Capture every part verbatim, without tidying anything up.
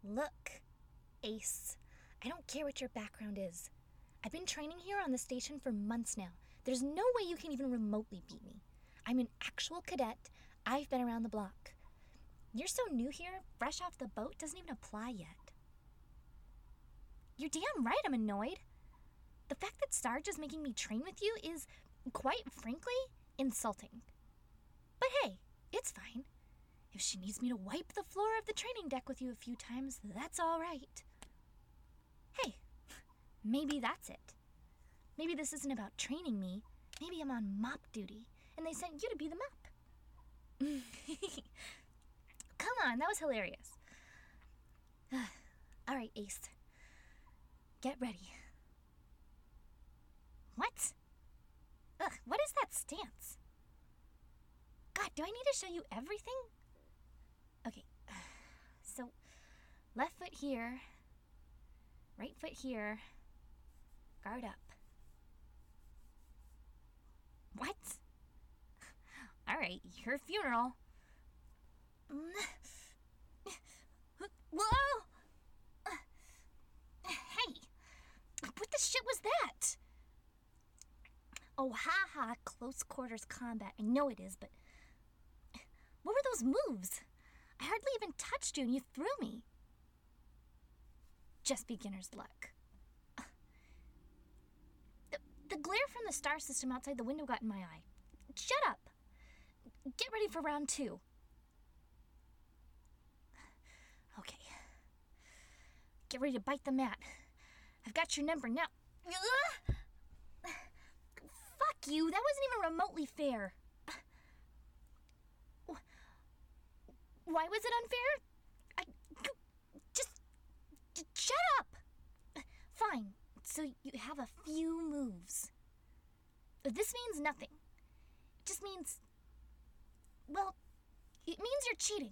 Look, Ace, I don't care what your background is. I've been training here on the station for months now. There's no way you can even remotely beat me. I'm an actual cadet. I've been around the block. You're so new here, fresh off the boat doesn't even apply yet. You're damn right I'm annoyed. The fact that Sarge is making me train with you is, quite frankly, insulting. But hey, it's fine. If she needs me to wipe the floor of the training deck with you a few times, that's all right. Hey, maybe that's it. Maybe this isn't about training me. Maybe I'm on mop duty, and they sent you to be the mop. Come on, that was hilarious. All right, Ace. Get ready. What? Ugh, what is that stance? God, do I need to show you everything? Okay, so left foot here, right foot here, guard up. What? All right, your funeral. Whoa! Hey, what the shit was that? Oh, ha ha, close quarters combat. I know it is, but what were those moves? I hardly even touched you and you threw me. Just beginner's luck. The, the glare from the star system outside the window got in my eye. Shut up. Get ready for round two. Okay. Get ready to bite the mat. I've got your number now. Fuck you. That wasn't even remotely fair. Why was it unfair? I, just, just shut up. Fine. So you have a few moves. This means nothing. It just means, well, it means you're cheating.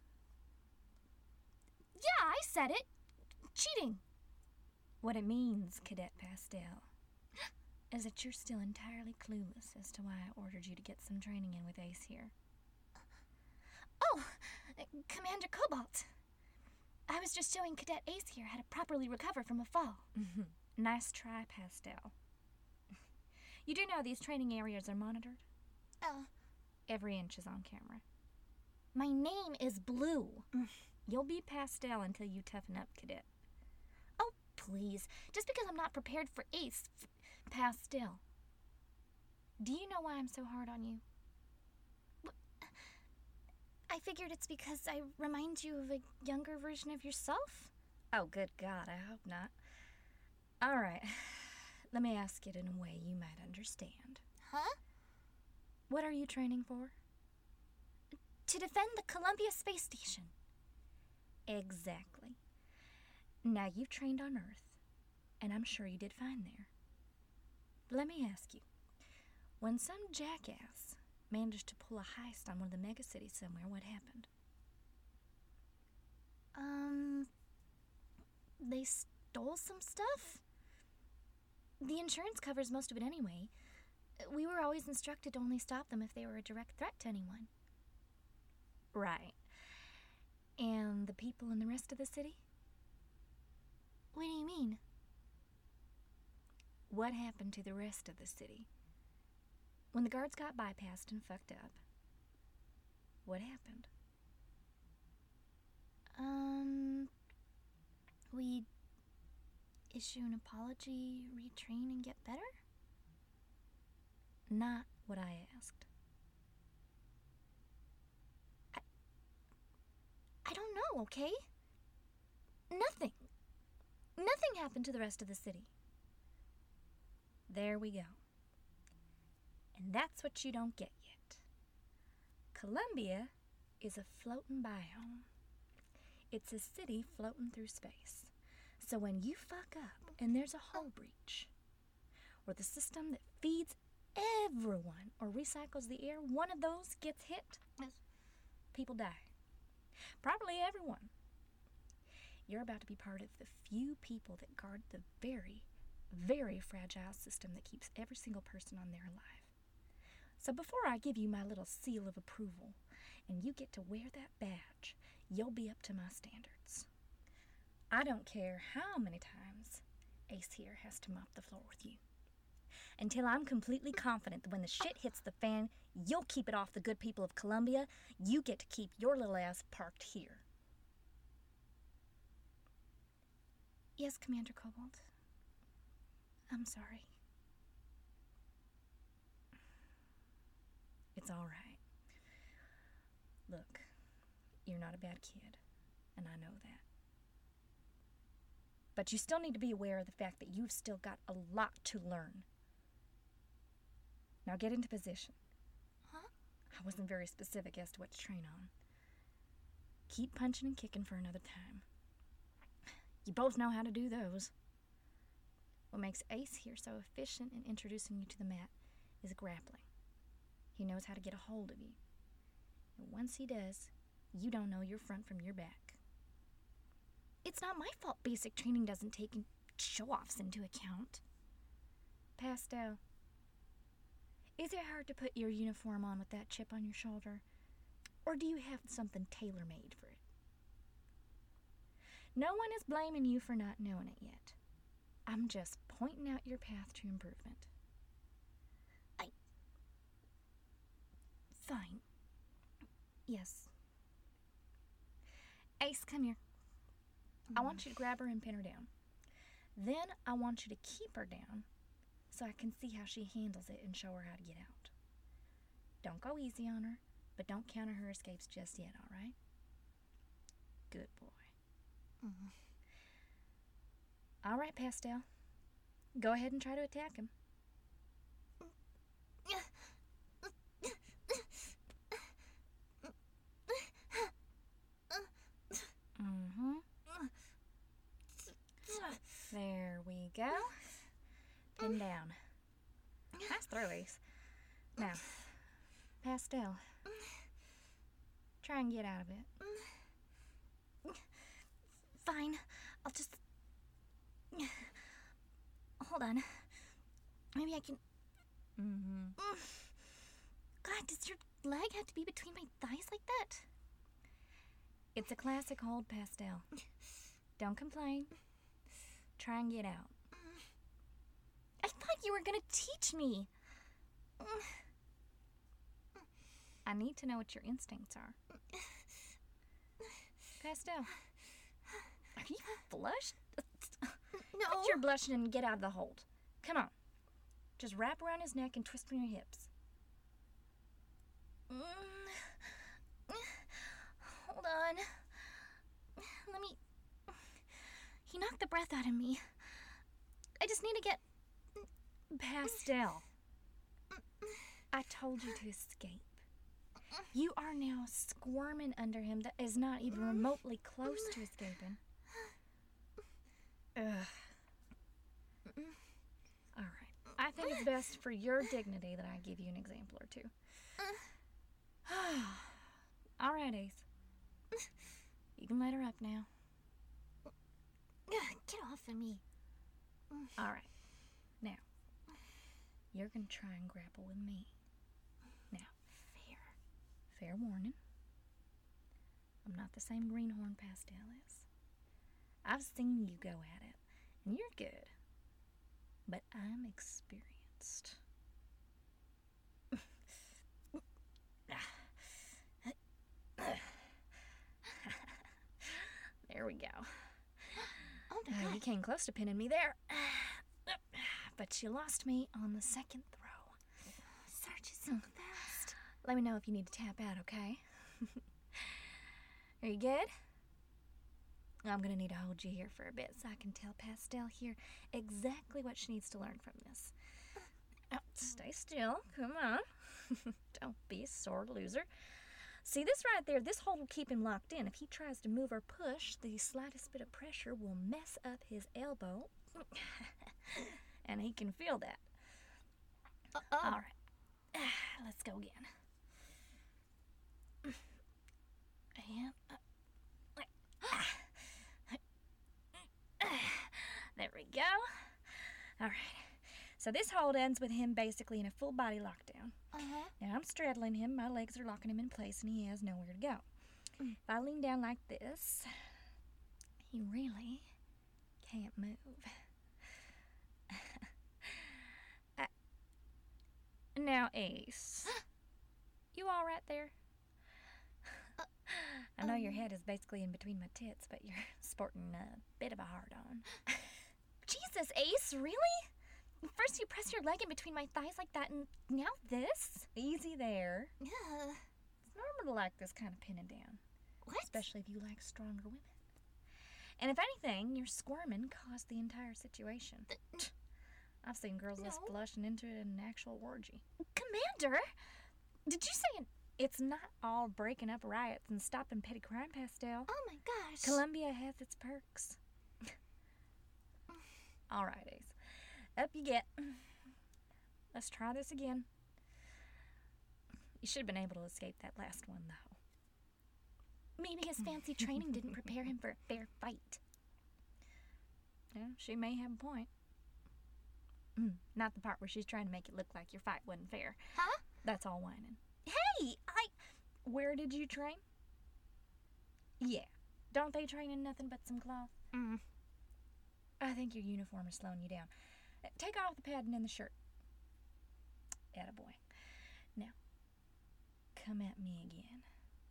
Yeah, I said it. Cheating. What it means, Cadet Pastel, is that you're still entirely clueless as to why I ordered you to get some training in with Ace here. Oh, Commander Cobalt. I was just showing Cadet Ace here how to properly recover from a fall. Nice try, Pastel. You do know these training areas are monitored? Uh, Every inch is on camera. My name is Blue. You'll be Pastel until you toughen up, Cadet. Oh, please. Just because I'm not prepared for Ace, f- Pastel. Do you know why I'm so hard on you? I figured it's because I remind you of a younger version of yourself. Oh, good God, I hope not. All right, let me ask it in a way you might understand. Huh? What are you training for? To defend the Columbia Space Station. Exactly. Now, you've trained on Earth, and I'm sure you did fine there. But let me ask you, when some jackass managed to pull a heist on one of the megacities somewhere, what happened? Um, they stole some stuff? The insurance covers most of it anyway. We were always instructed to only stop them if they were a direct threat to anyone. Right. And the people in the rest of the city? What do you mean? What happened to the rest of the city? When the guards got bypassed and fucked up, what happened? Um, we issue an apology, retrain, and get better? Not what I asked. I, I don't know, okay? Nothing. Nothing happened to the rest of the city. There we go. And that's what you don't get yet. Columbia is a floating biome. It's a city floating through space. So when you fuck up and there's a hull breach, or the system that feeds everyone or recycles the air, one of those gets hit, people die. Probably everyone. You're about to be part of the few people that guard the very, very fragile system that keeps every single person on there alive. So before I give you my little seal of approval, and you get to wear that badge, you'll be up to my standards. I don't care how many times Ace here has to mop the floor with you. Until I'm completely confident that when the shit hits the fan, you'll keep it off the good people of Columbia, you get to keep your little ass parked here. Yes, Commander Cobalt. I'm sorry. It's all right. Look, you're not a bad kid, and I know that. But you still need to be aware of the fact that you've still got a lot to learn. Now get into position. Huh? I wasn't very specific as to what to train on. Keep punching and kicking for another time. You both know how to do those. What makes Ace here so efficient in introducing you to the mat is grappling. He knows how to get a hold of you. And once he does, you don't know your front from your back. It's not my fault basic training doesn't take show-offs into account. Pastel, is it hard to put your uniform on with that chip on your shoulder? Or do you have something tailor-made for it? No one is blaming you for not knowing it yet. I'm just pointing out your path to improvement. I... Fine. Yes. Ace, come here. I want you to grab her and pin her down. Then I want you to keep her down so I can see how she handles it and show her how to get out. Don't go easy on her, but don't counter her escapes just yet, all right? Good boy. Mm-hmm. All right, Pastel. Go ahead and try to attack him. Mm-hmm. There we go. Pin down. Nice throw, Ace. Now, Pastel. Try and get out of it. Fine. I'll just... Hold on. Maybe I can... Mm-hmm. God, does your leg have to be between my thighs like that? It's a classic hold, Pastel. Don't complain. Try and get out. I thought you were going to teach me. I need to know what your instincts are. Pastel, are you flushed? No. Quit your blushing and get out of the hold. Come on. Just wrap around his neck and twist from your hips. Mm. Hold on. Let me... He knocked the breath out of me. I just need to get... Pastel. I told you to escape. You are now squirming under him that is not even remotely close to escaping. Ugh. All right. I think it's best for your dignity that I give you an example or two. All right, Ace. You can let her up now. Get off of me. All right. Now, you're going to try and grapple with me. Now, fair. Fair warning. I'm not the same greenhorn Pastel is. I've seen you go at it, and you're good. But I'm experienced. There we go. Oh my Uh, God. you came close to pinning me there. But you lost me on the second throw. Sarge is so fast. Let me know if you need to tap out, okay? Are you good? I'm going to need to hold you here for a bit so I can tell Pastel here exactly what she needs to learn from this. Oh, stay still. Come on. Don't be a sore loser. See this right there? This hold will keep him locked in. If he tries to move or push, the slightest bit of pressure will mess up his elbow. And he can feel that. Uh-oh. All right. Let's go again. And... Uh, there we go. All right. So this hold ends with him basically in a full body lockdown. Uh-huh. Now I'm straddling him. My legs are locking him in place, and he has nowhere to go. Mm. If I lean down like this, You really can't move. I, now, Ace, you all right there? Uh, I know um, your head is basically in between my tits, but you're sporting a bit of a hard-on. Jesus, Ace, really? First you press your leg in between my thighs like that, and now this? Easy there. Yeah. It's normal to like this kind of pinning down, What? especially if you like stronger women. And if anything, your squirming caused the entire situation. I've seen girls No. this blushing into it in an actual orgy. Commander! Did you say it's not all breaking up riots and stopping petty crime, Pastel? Oh my gosh. Columbia has its perks. All right, Ace. Up you get. Let's try this again. You should have been able to escape that last one, though. Maybe his fancy training didn't prepare him for a fair fight. Yeah, she may have a point. Mm, not the part where she's trying to make it look like your fight wasn't fair. Huh? That's all whining. Hey, I... Where did you train? Yeah. Don't they train in nothing but some cloth? Mm. I think your uniform is slowing you down. Uh, Take off the padding and the shirt. Attaboy. Now, come at me again.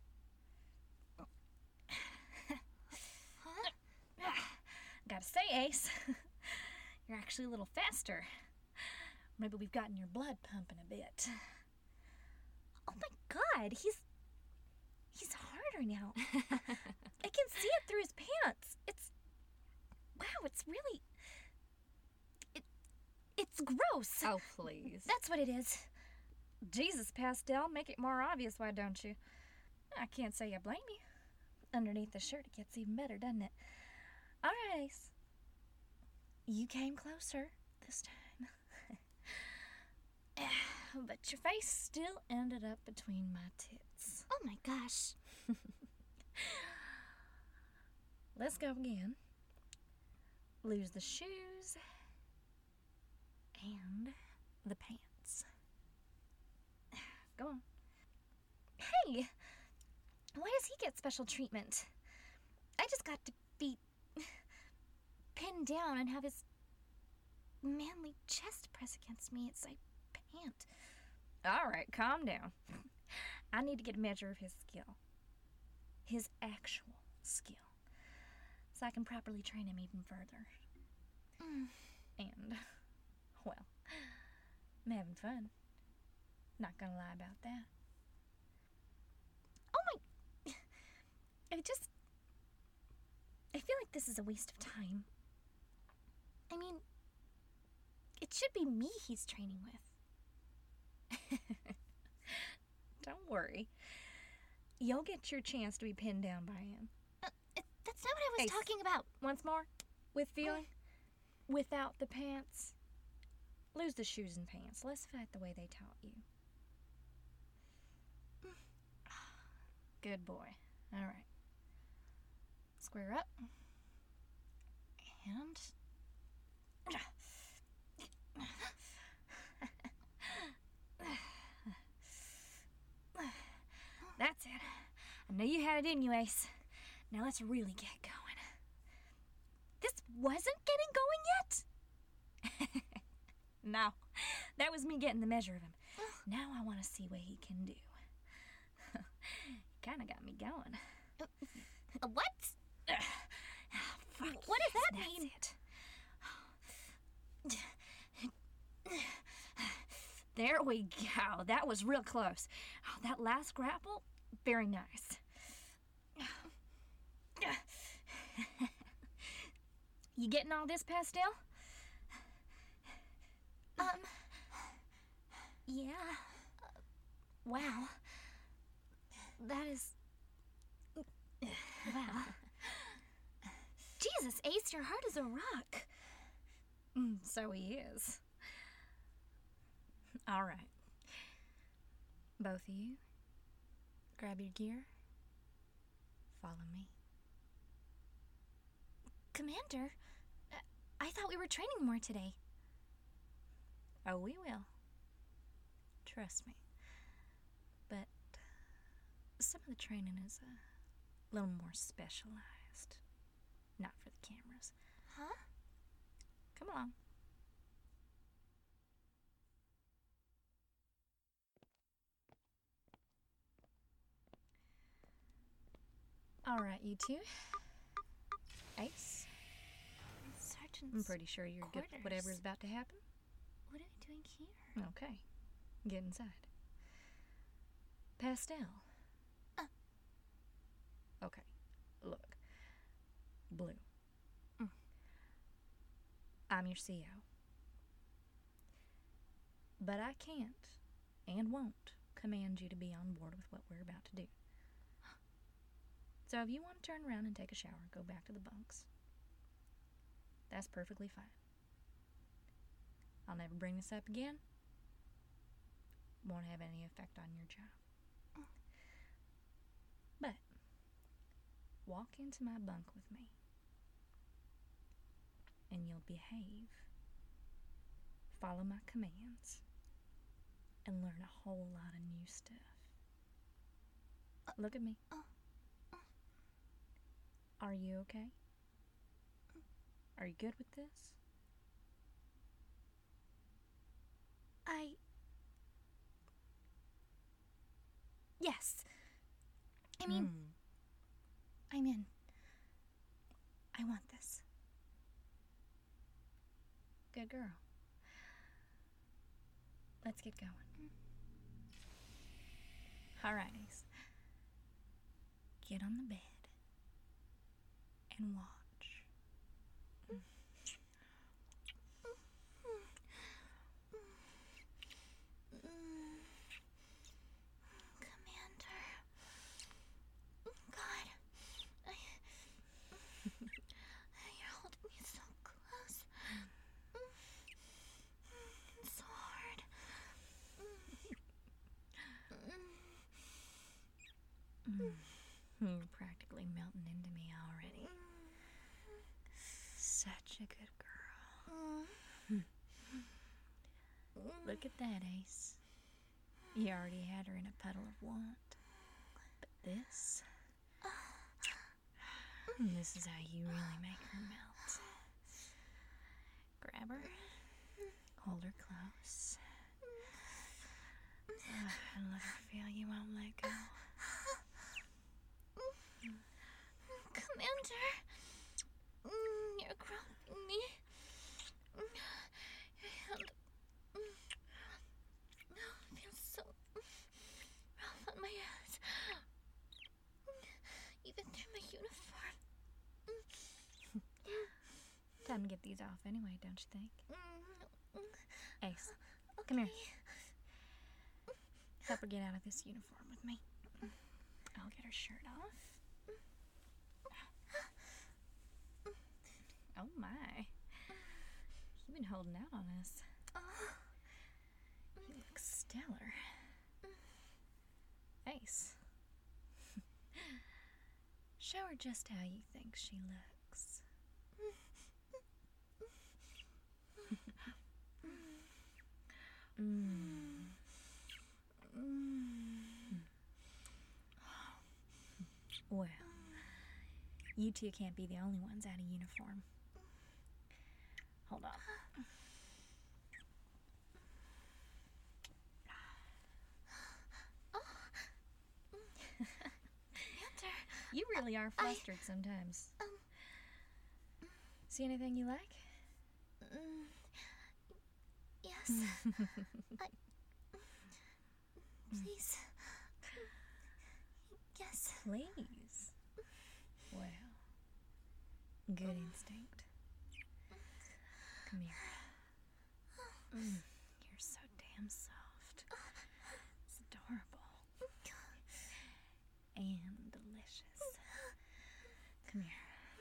Huh? Gotta say, Ace, you're actually a little faster. Maybe we've gotten your blood pumping a bit. Oh my God, he's he's harder now. I can see it through his pants. It's wow, it's really it it's gross. Oh, please. That's what it is. Jesus, Pastel, make it more obvious, why don't you? I can't say I blame you. Underneath the shirt, it gets even better, doesn't it? All right, Ace. You came closer this time. But your face still ended up between my tits. Oh my gosh. Let's go again. Lose the shoes and the pants. Go on. Hey! Why does he get special treatment? I just got to be pinned down and have his manly chest press against me as I pant. All right, calm down. I need to get a measure of his skill. His actual skill. So I can properly train him even further. Mm. And, well, I'm having fun. Not gonna lie about that. Oh my... I just... I feel like this is a waste of time. I mean, it should be me he's training with. Don't worry. You'll get your chance to be pinned down by him. Uh, it, that's not what I was Ace. talking about. Once more. With feeling. Without the pants. Lose the shoes and pants. Let's fight the way they taught you. Good boy. All right. Square up. And... That's it. I knew you had it in you, Ace. Now let's really get going. This wasn't getting going yet? No. That was me getting the measure of him. Now I want to see what he can do. Kind of got me going. Uh, what? Fuck What does yes, that that's mean? It. There we go. That was real close. Oh, that last grapple, very nice. You getting all this, Pastel? Um... Yeah. Wow. That is... Wow. Jesus, Ace, your heart is a rock. Mm, so he is. All right. Both of you, grab your gear. Follow me. Commander, uh, I thought we were training more today. Oh, we will. Trust me. But some of the training is a little more specialized. Not for the cameras. Huh? Come along. All right, you two. Ace, Sergeant. I'm pretty sure you're good with whatever's quarters. about to happen. What are we doing here? Okay. Get inside. Pastel. Uh. Okay. Look. Blue. Mm. I'm your C O. But I can't and won't command you to be on board with what we're about to do. So if you want to turn around and take a shower, go back to the bunks. That's perfectly fine. I'll never bring this up again. Won't have any effect on your job. But walk into my bunk with me, and you'll behave, follow my commands, and learn a whole lot of new stuff. Look at me. Are you okay? Are you good with this? I. Yes. I mean, Hmm. I'm in. I want this. Good girl. Let's get going. All right, Ace. Get on the bed and watch. Commander. God. I. You're holding me so close. It's so hard. You're practically melting into me already. Such a good girl. Look at that, Ace. You already had her in a puddle of want. But this... This is how you really make her melt. Grab her. Hold her close. Ah, and let her feel you won't let go. Commander. You're groping me. Your hand feels so rough on my ass. Even through my uniform. Time to get these off anyway, don't you think? Ace, come here. Help her get out of this uniform with me. I'll get her shirt off. Oh my. You've been holding out on us. You look stellar. Ace. Show her just how you think she looks. mm. Well, you two can't be the only ones out of uniform. Hold on. You really are flustered I, sometimes. Um, See anything you like? Um, yes. I, please. Yes. Please. Well, good instinct. Come here. Mm, you're so damn soft. It's adorable. And delicious. Come here.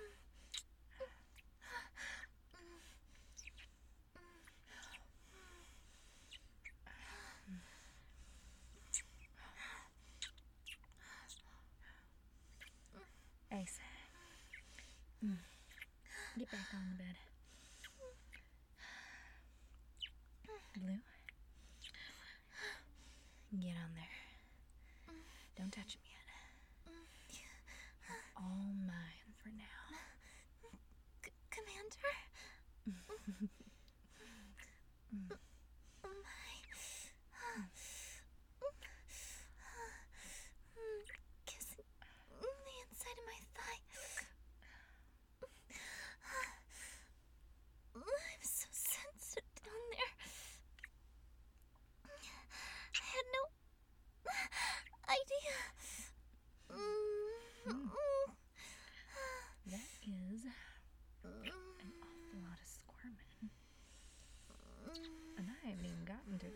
Ace. Mm. Get back on the bed. Blue. Get on there. Don't touch him yet. You're all mine for now.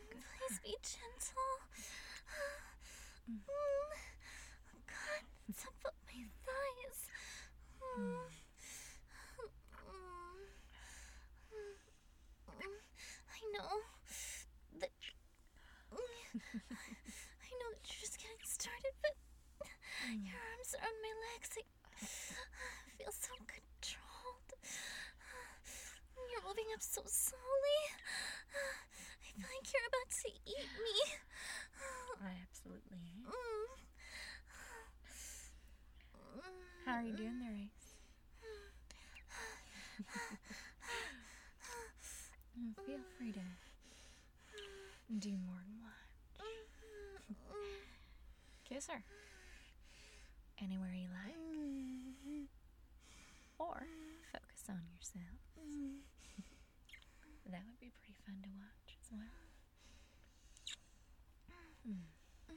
Please be gentle. Mm. God, it's up up my thighs. Mm. I know that I know that you're just getting started, but your arms are on my legs. I feel so controlled. You're moving up so slowly. I feel like you're about to eat me. I absolutely am. Mm. How are you doing there, Ace? Mm, Feel free to do more than one. Kiss her. Anywhere you like. Or focus on yourself. That would be pretty fun to watch as well. Mm.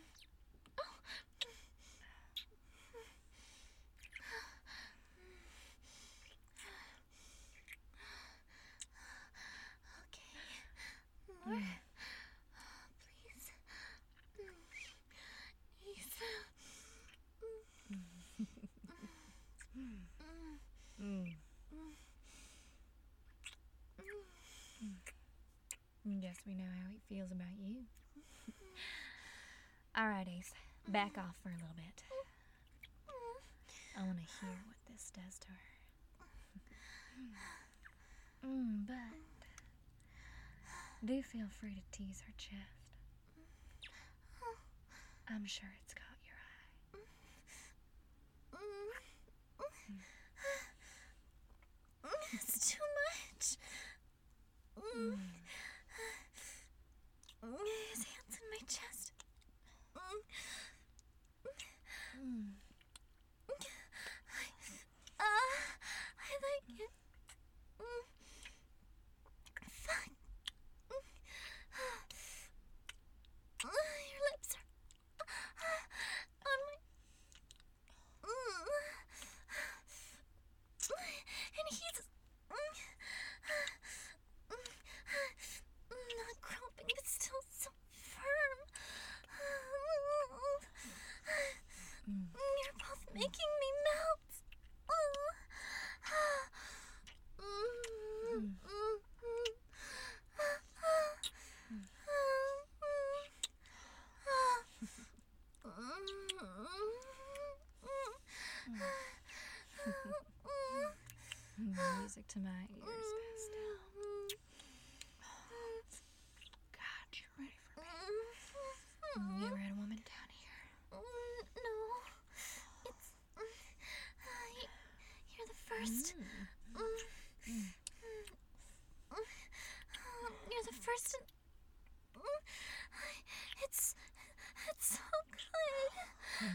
Okay. More. Please. Please. Mm. Guess we know how he feels about you. All right, Ace. Back off for a little bit. I want to hear what this does to her. Mm, but do feel free to tease her chest. I'm sure it's caught your eye. It's too much. Mm. His hands in my chest. Mm. I, uh, I like it. Fuck. Your lips are on my. And he's not groping, but still so firm. Mm. You're both making me melt. Mm. Music to my ears, Pastel. God, you're ready for me. You ever had a woman down here? No, it's uh, you're the first. Mm. Mm. You're the first. And, it's it's so good.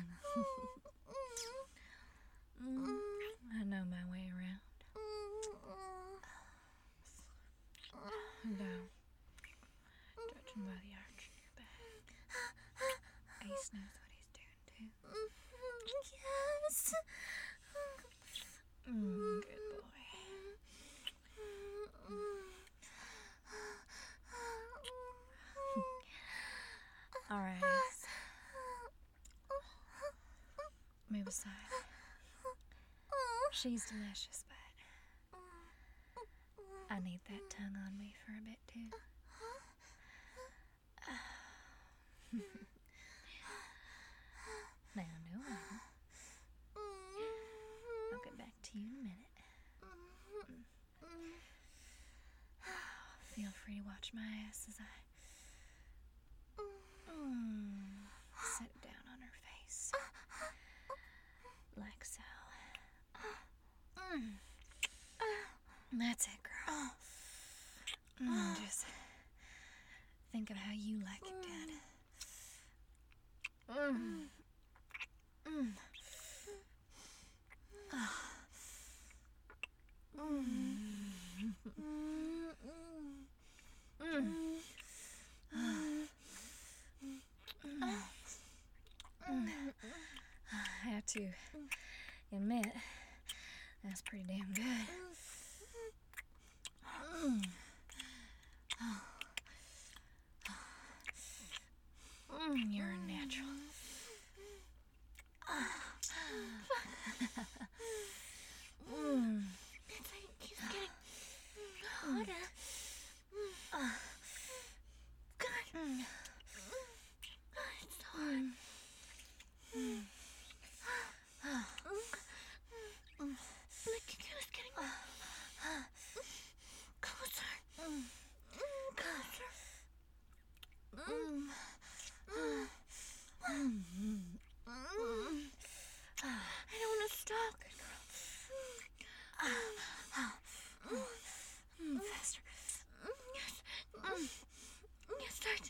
Mm. I know my way around. No. Judging by the arch in your back, Ace knows what he's doing too. Yes. Mm, good boy. All right, Ace. Move aside. She's delicious, but I need that tongue on me for a bit too. Now, no one. I'll get back to you in a minute. Feel free to watch my ass as I mm, set it down on her face. Like so. Mm. That's it, girl. Mm, just think of how you like it, Dad. Mm. Mm. I have to admit, that's pretty damn good. Mm. Mm, you're a natural. Mm. It's like it keeps getting harder. God. It's so hard. Like it keeps getting closer. Closer. I don't want to stop. Faster. Yes. Yes, start.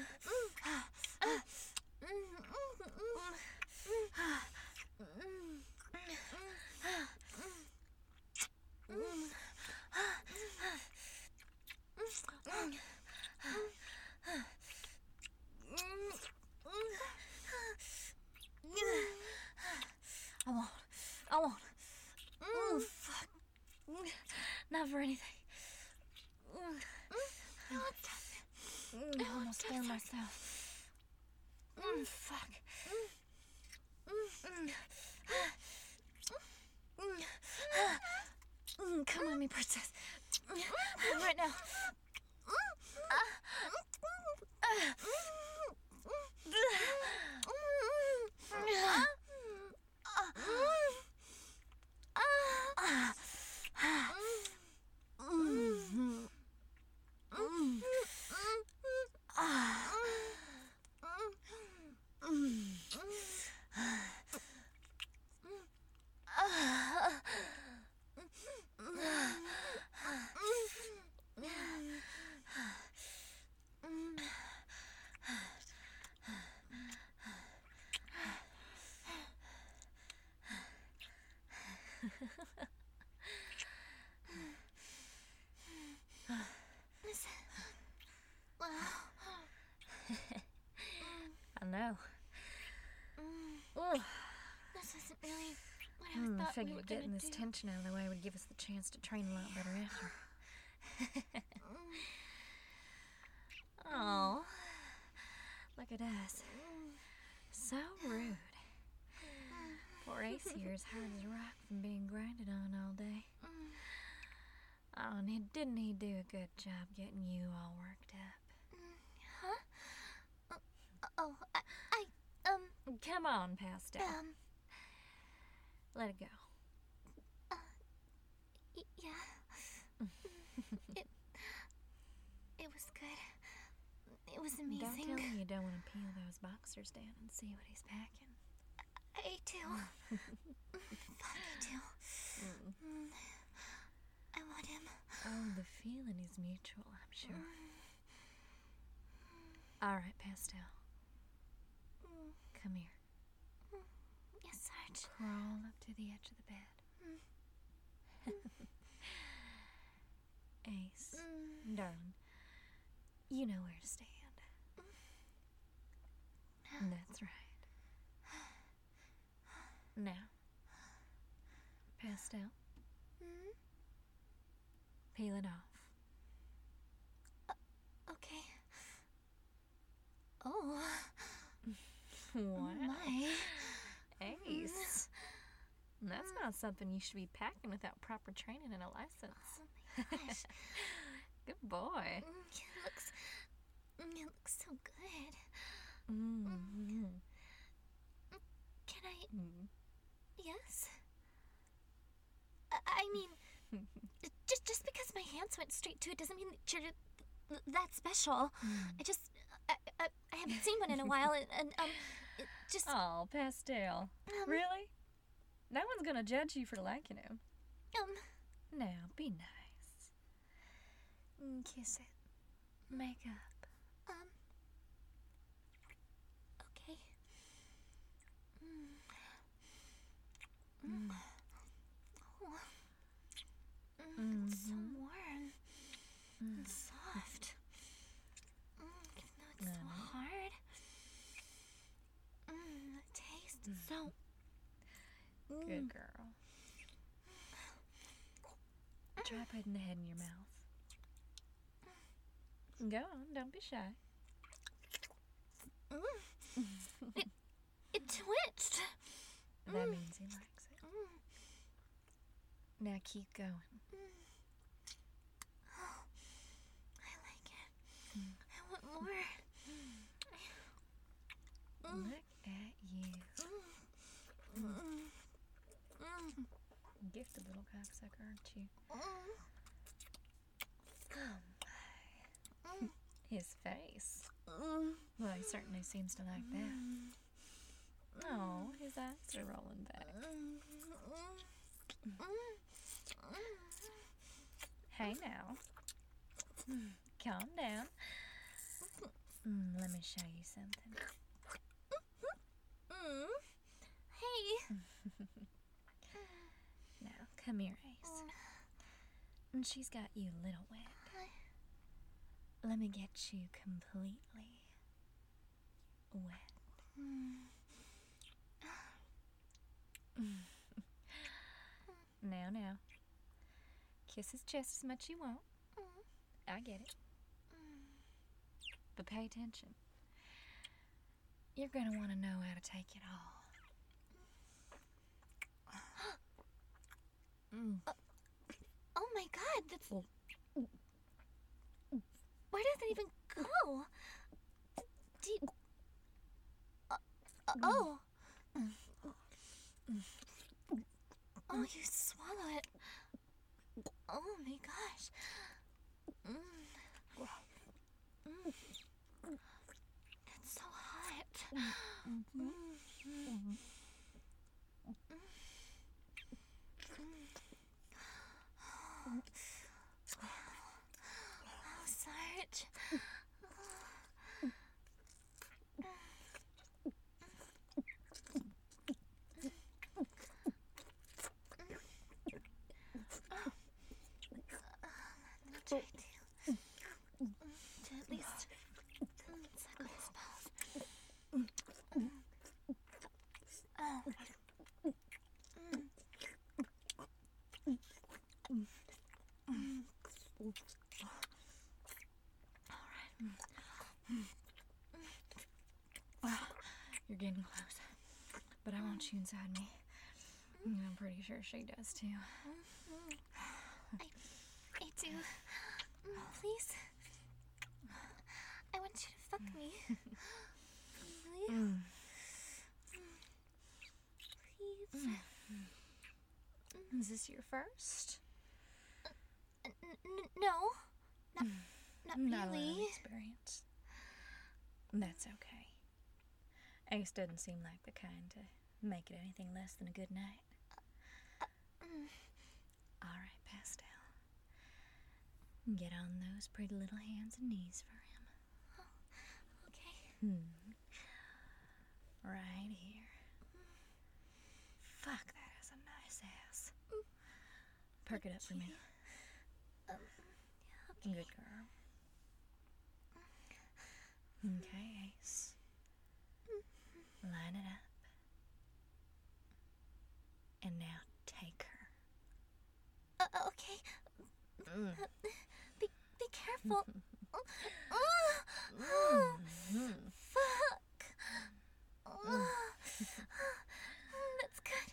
I won't. I won't. Oh, fuck. Not for anything. No, it's tough. I almost burned myself. Mm, fuck. Mm, come on, me princess. Right now. I know. Ugh. This isn't really what I Hmm, I thought we figured were getting gonna this do. tension out of the way would give us the chance to train a lot better after. Oh, look at us. So rude. Poor Ace here is hard as a rock from being grinded on all day. Oh, and he, didn't he do a good job getting you all worked up? Huh? Oh, I, I, um, Come on, Pastel. um, Let it go. y- yeah. it, it was good. It was Don't amazing. tell me you don't want to peel those boxers down and see what he's packing. I do. Fuck, I do. Mm. I want him. Oh, the feeling is mutual, I'm sure. All right, Pastel. Come here. Yes, Sarge. Crawl up to the edge of the bed. Ace, Mm. darling, you know where to stand. That's right. Now, Pastel, Mm. peel it off. Okay. Oh, What? my. Ace. That's not something you should be packing without proper training and a license. Oh my gosh. Good boy. Mm, it looks, mm, it looks so good. Mm-hmm. Can I, Mm. yes? I, I mean, just just because my hands went straight to it doesn't mean that you're th- that special. I just, I, I, I haven't seen one in a while, and, and um, it just, Oh, Pastel. um, Really? No one's gonna judge you for liking him. um, Now, be nice. Mm, kiss it. Make up. um, okay. Mm. Mm. Oh. Mm, it's so Mhm. warm Mm. and soft. Mm, even though it's so Mhm. hard. Mm, the taste is so. Good girl. Try putting the head in your mouth. Go on, don't be shy. Mm. Now keep going. Oh, I like it. I want more. Look at you. Gifted little cocksucker, aren't you? Oh my. His face. Well, he certainly seems to like that. Oh, his eyes are rolling back. Hey now. Calm down. Mm, let me show you something. Hey. Now, come here, Ace. And she's got you a little wet. Let me get you completely wet. Now, now. Kiss his chest as much as you want. I get it. But pay attention. You're gonna want to know how to take it all. Mm. Uh, oh my god, that's... Where does it even go? Do you... Uh, uh, oh. Oh, you swallow it. Oh my gosh. Mm. Mm. That's so hot. Mm. Oh, Sarge. Try to, to at least suckle his mouth. Oh. You're getting close. But I want you inside me. I'm pretty sure she does too. I, I do. Please. I want you to fuck me. Will you? Mm. Please. Is this your first? N- n- no. Not, not Not a really. lot of experience. That's okay. Ace doesn't seem like the kind to make it anything less than a good night. Mm. All right, Pastel. Get on those pretty little hands and knees for him. Okay. Hmm. Right here. Fuck, that is a nice ass. Perk it up for me. Um, Good girl. Okay, Ace. Line it up. And now take her. Uh, okay. Mm. Uh, be be careful. Uh, Mm. Fuck. Uh, that's good.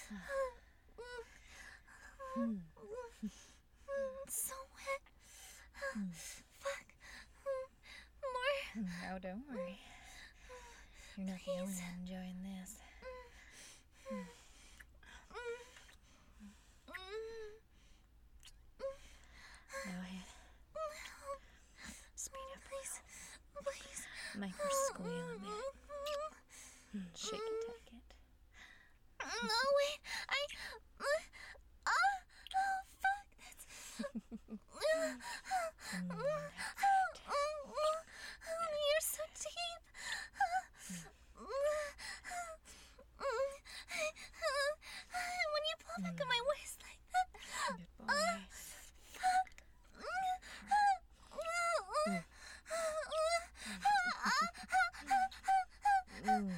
Mm. It's so wet. Fuck. More. No, don't worry. You're not the only one enjoying this. Go ahead. Speed up. Please. Please. Make her squeal a bit. Mm, she can take it. No, wait. I. Uh, oh, fuck. That's. Mm, You're so deep. When you pull back on my waist like that. good boy. Fuck. Mm.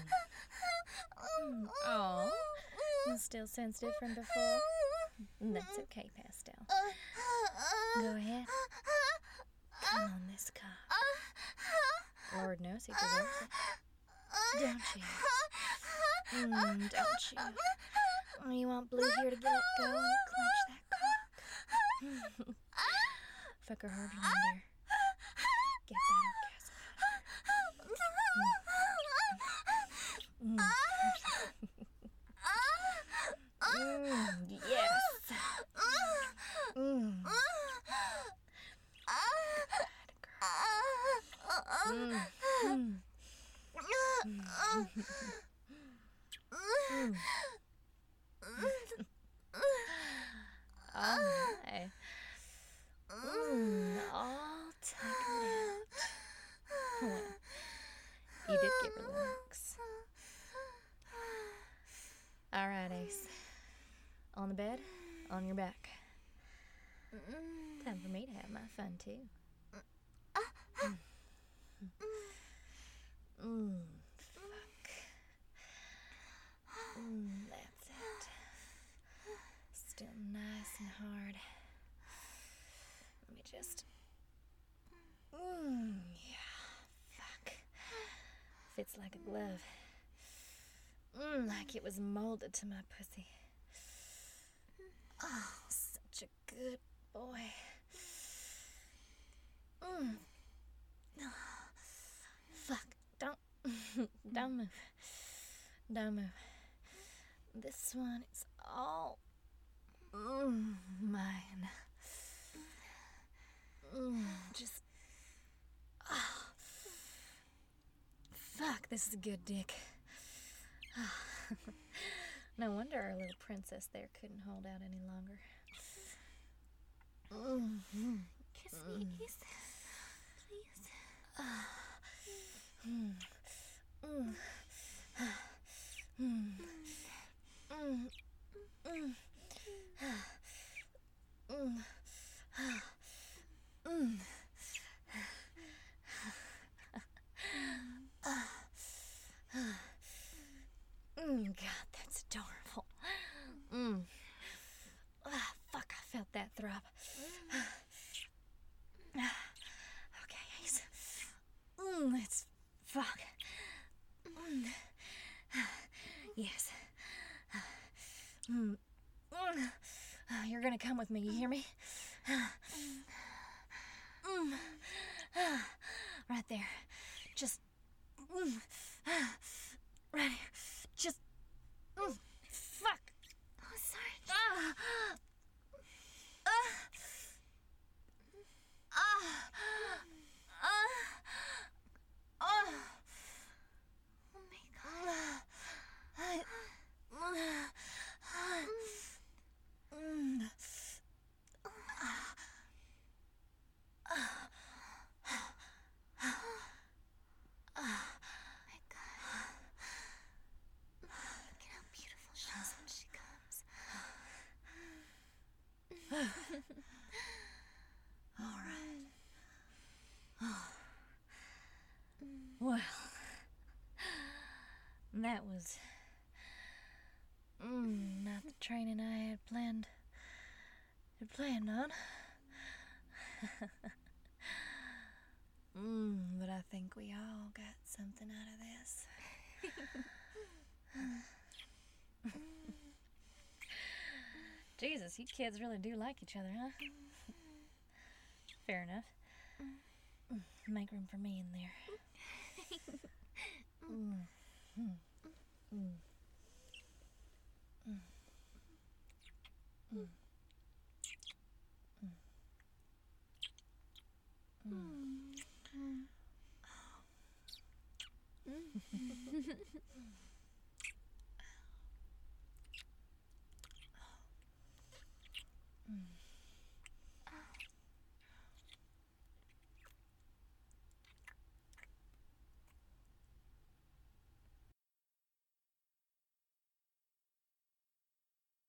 Oh, you still sensitive from before? That's okay, Pastel. Go ahead. Come on, this cock. Lord knows he deserves it. Don't you? Mm, don't you? Oh, you want Blue here to get it? Go and clench that cock. Fuck her harder, my dear. Get that orgasm. Mm. Mm, yes. Mm. Mm. Mm. Mm. Oh my. Mm, all tuckered out. Well, you did give her the looks. All right, Ace. On the bed, on your back. Time for me to have my fun too. Mm. Mm, fuck. Mm, that's it. Still nice and hard. Let me just. Mm, yeah, fuck. Fits like a glove. Mm, like it was molded to my pussy. Oh, such a good boy. Mm. Fuck, don't, don't move. Don't move. This one is all mm, mine. Mm, just, oh. Fuck, this is a good dick. No wonder our little princess there couldn't hold out any longer. Mm-hmm. Kiss me, Ace. Please. Mm. Mm. Mm. Mm. Mm. Mm. Mm. Mm, God, that's adorable. Mm. Ah, fuck, I felt that throb. Okay, Ace. Mm, it's fuck. Mm. Yes. Mm. Mm. You're gonna come with me, you hear me? Mm. Right there. Just. Mm. Right here. Just. Mm. Fuck. Oh, sorry. Ah. Ah. Ah. Ah. Ah. Oh my God. I- Mm. My God. Look at how beautiful she is when she comes. All right. Well, that was mm, not the training I had planned had planned on. mm, but I think we all got something out of this. Jesus, you kids really do like each other, huh? Fair enough. Make room for me in there. Mm. Mm. Mm. Mm. Mm. Mm. Mm.